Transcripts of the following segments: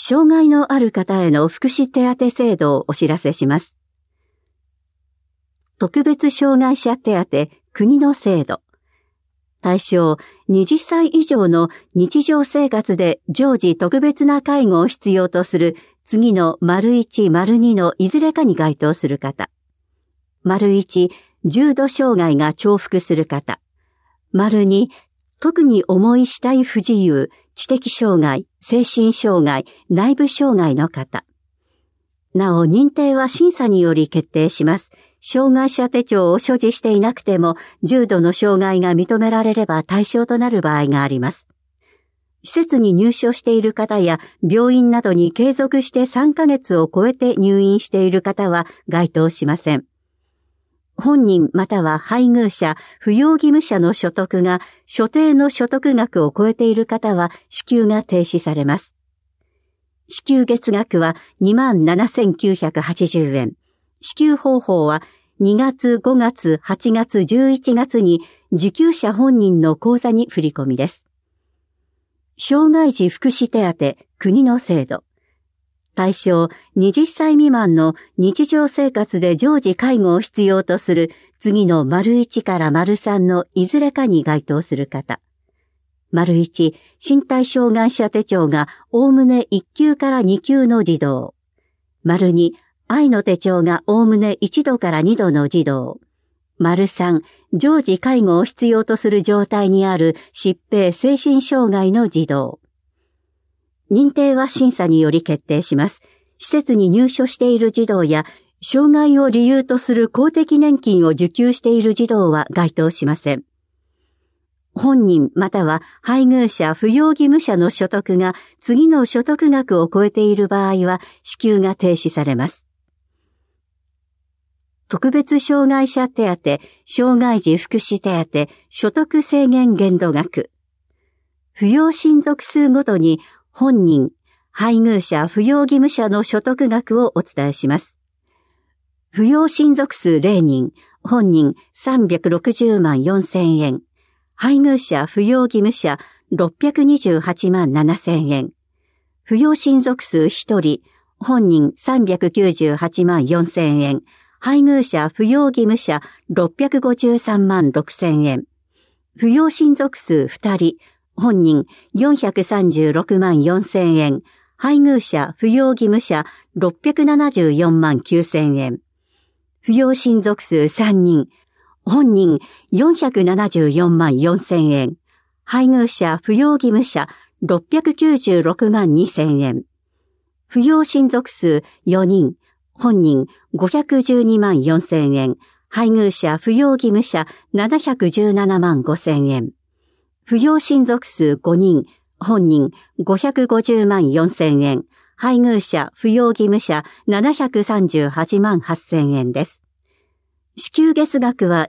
障害のある方への福祉手当制度をお知らせします。特別障害者手当国の制度。対象、20歳以上の日常生活で常時特別な介護を必要とする次の①、②のいずれかに該当する方。①、重度障害が重複する方。②、特に重い肢体不自由、知的障害、精神障害、内部障害の方。なお、認定は審査により決定します。障害者手帳を所持していなくても、重度の障害が認められれば対象となる場合があります。施設に入所している方や、病院などに継続して3ヶ月を超えて入院している方は該当しません。本人または配偶者、扶養義務者の所得が所定の所得額を超えている方は支給が停止されます。支給月額は27,980円。支給方法は2月、5月、8月、11月に受給者本人の口座に振り込みです。障害児福祉手当国の制度。対象、20歳未満の日常生活で常時介護を必要とする次の①から③のいずれかに該当する方。①、身体障害者手帳がおおむね1級から2級の児童。②、愛の手帳がおおむね1度から2度の児童。③、常時介護を必要とする状態にある疾病精神障害の児童。認定は審査により決定します。施設に入所している児童や、障害を理由とする公的年金を受給している児童は該当しません。本人または配偶者、扶養義務者の所得が次の所得額を超えている場合は支給が停止されます。特別障害者手当、障害児福祉手当、所得制限限度額。扶養親族数ごとに本人、配偶者、扶養義務者の所得額をお伝えします。扶養親族数0人、本人360万4000円。配偶者、扶養義務者628万7000円。扶養親族数1人、本人398万4000円。配偶者、扶養義務者653万6000円。扶養親族数2人、本人436万4000円。配偶者、扶養義務者674万9000円。扶養親族数3人、本人474万4000円。配偶者、扶養義務者696万2000円。扶養親族数4人、本人512万4000円。配偶者、扶養義務者717万5000円。扶養親族数5人、本人550万4000円。配偶者、扶養義務者738万8000円です。支給月額は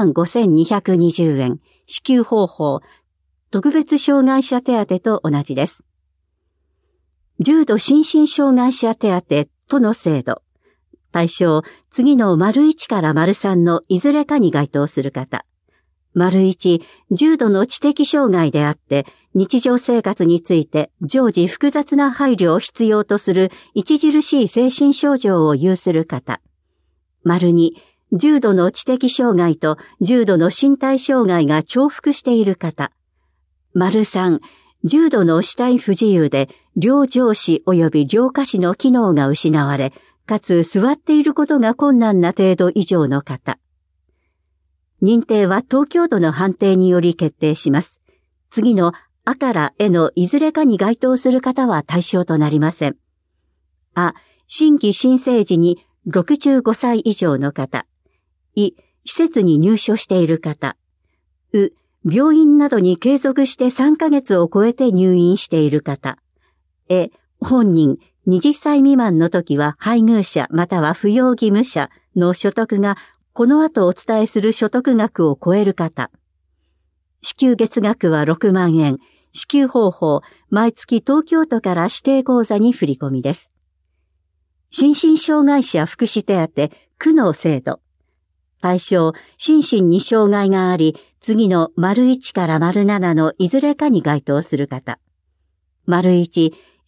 15,220円。支給方法、特別障害者手当と同じです。重度心身障害者手当との制度。対象、次の①から③のいずれかに該当する方。①、重度の知的障害であって、日常生活について常時複雑な配慮を必要とする著しい精神症状を有する方。②、重度の知的障害と重度の身体障害が重複している方。③、重度の肢体不自由で両上肢及び両下肢の機能が失われ、かつ座っていることが困難な程度以上の方。認定は東京都の判定により決定します。次のあからえのいずれかに該当する方は対象となりません。あ、新規新生児に65歳以上の方。い、施設に入所している方。う、病院などに継続して3ヶ月を超えて入院している方。え、本人、20歳未満の時は配偶者または扶養義務者の所得がこの後お伝えする所得額を超える方。支給月額は6万円。支給方法、毎月東京都から指定口座に振り込みです。心身障害者福祉手当、区の制度。対象、心身に障害があり、次の①から③のいずれかに該当する方。①、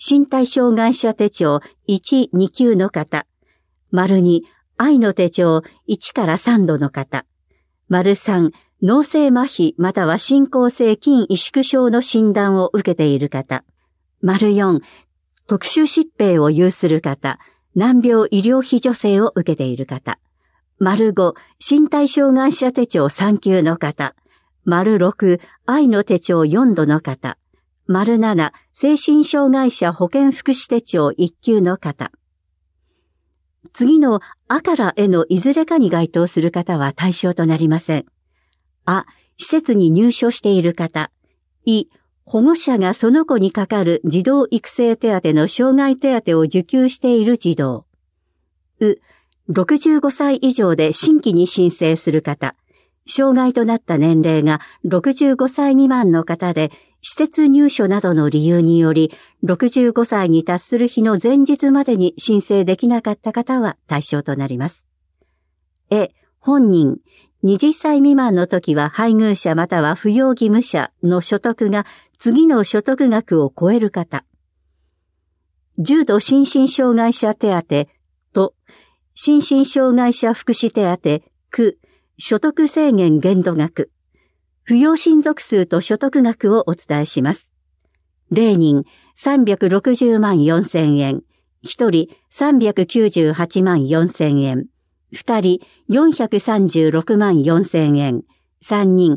身体障害者手帳1、2級の方。2、愛の手帳1から3度の方。3、脳性麻痺または進行性筋萎縮症の診断を受けている方。4、特殊疾病を有する方。難病医療費助成を受けている方。5、身体障害者手帳3級の方。6、愛の手帳4度の方。7、精神障害者保健福祉手帳1級の方。次のあからへのいずれかに該当する方は対象となりません。あ、施設に入所している方。い、保護者がその子にかかる児童育成手当の障害手当を受給している児童。う、65歳以上で新規に申請する方。障害となった年齢が65歳未満の方で、施設入所などの理由により、65歳に達する日の前日までに申請できなかった方は対象となります。本人、20歳未満の時は配偶者または扶養義務者の所得が次の所得額を超える方。重度心身障害者手当と、心身障害者福祉手当、区、所得制限限度額。扶養親族数と所得額をお伝えします。0人360万4千円、1人398万4千円、2人436万4千円、3人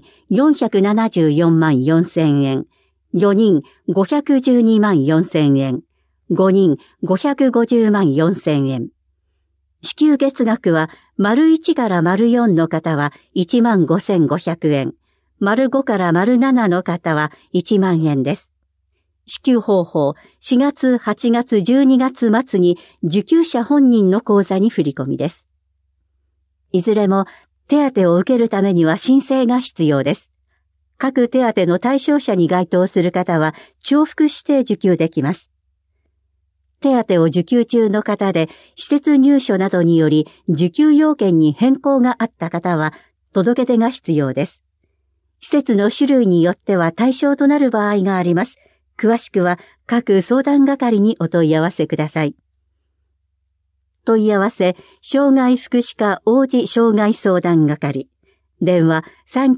474万4千円、4人512万4千円、5人550万4千円。支給月額は、丸1から丸4の方は15,500円。丸5から丸7の方は1万円です。支給方法、4月、8月、12月末に受給者本人の口座に振り込みです。いずれも手当を受けるためには申請が必要です。各手当の対象者に該当する方は重複して受給できます。手当を受給中の方で施設入所などにより受給要件に変更があった方は届け出が必要です。施設の種類によっては対象となる場合があります。詳しくは各相談係にお問い合わせください。問い合わせ、障害福祉課王子障害相談係。電話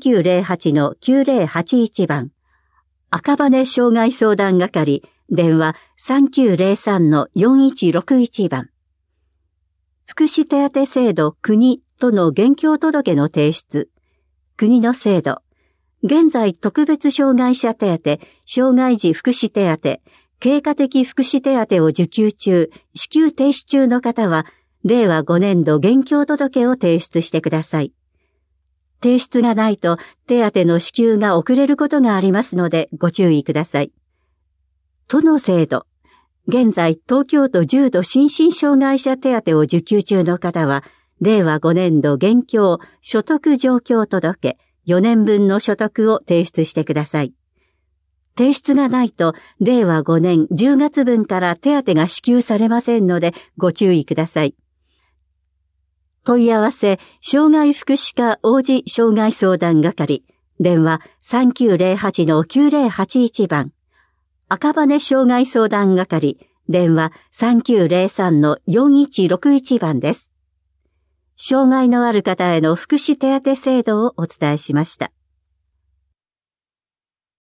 3908-9081 番。赤羽障害相談係。電話 3903-4161 番。福祉手当制度国との現況届の提出。国の制度。現在特別障害者手当、障害児福祉手当、経過的福祉手当を受給中、支給停止中の方は、令和5年度現況届を提出してください。提出がないと手当の支給が遅れることがありますのでご注意ください。都の制度。現在東京都重度心身障害者手当を受給中の方は、令和5年度現況所得状況届、4年分の所得を提出してください。提出がないと、令和5年10月分から手当が支給されませんので、ご注意ください。問い合わせ、障害福祉課王子障害相談係。電話 3908-9081 番。赤羽障害相談係。電話 3903-4161 番です。障害のある方への福祉手当制度をお伝えしました。